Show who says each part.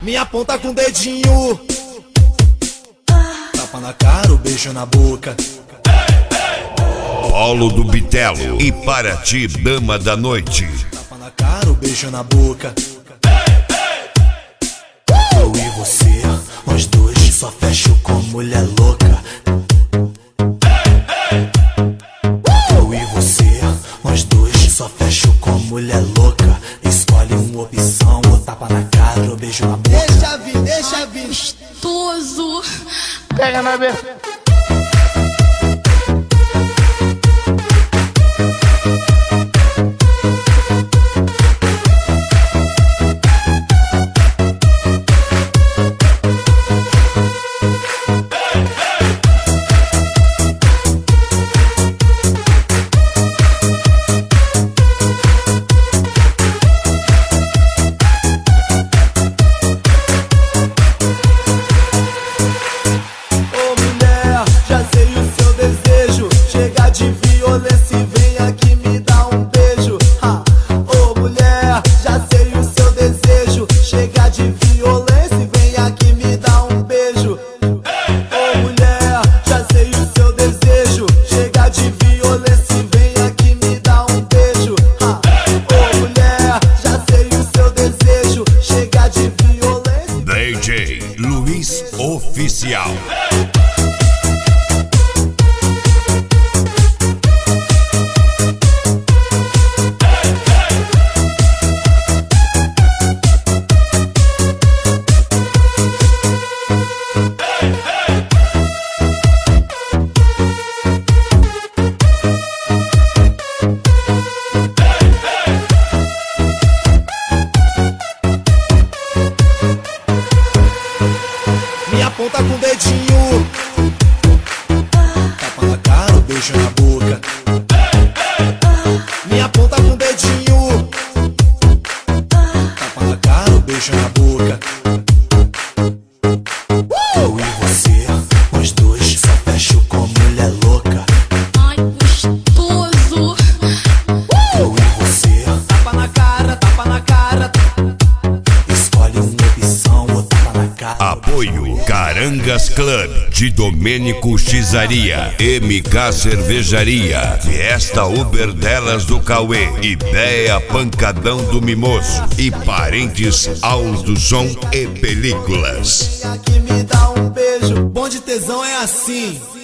Speaker 1: Me aponta com o dedinho. Tapa na cara, o beijo na boca.
Speaker 2: Polo do Bitelo e Paraty, dama da noite.
Speaker 1: Tapa na cara, o beijo na boca. Eu e você, nós dois, só fecho com mulher louca. Eu e você, nós dois, só fecho com mulher louca. Escolhe uma opção, ou tapa na cara, ou beijo na boca. Deixa vir.
Speaker 3: Gostoso.
Speaker 4: Pega na abertura.
Speaker 1: De violência e vem aqui me dar um beijo. Ô mulher, já sei o seu desejo. Chega de violência e vem aqui me dar um beijo. Ô mulher, já sei o seu desejo. Chega de violência e vem aqui me dar um beijo. Ô mulher, já sei o seu desejo. Chega de violência.
Speaker 2: DJ Luiz Oficial.
Speaker 1: Me aponta com o dedinho. Tapa na cara, o beijo na boca. Me aponta com o dedinho. Tapa na cara, o beijo na boca. Eu e você, nós dois, só fecho com mulher louca.
Speaker 3: Ai, gostoso.
Speaker 1: Eu e você, tapa na cara. Escolhe uma opção, ou tapa na cara.
Speaker 2: Apoio Carangas Club de Domênico Xizaria, MK Cervejaria, Fiesta Uber Delas do Cauê, Ideia Pancadão do Mimoso e Parentes Aldo Som e Películas.
Speaker 1: Aqui me dá um beijo. Bom de tesão é assim.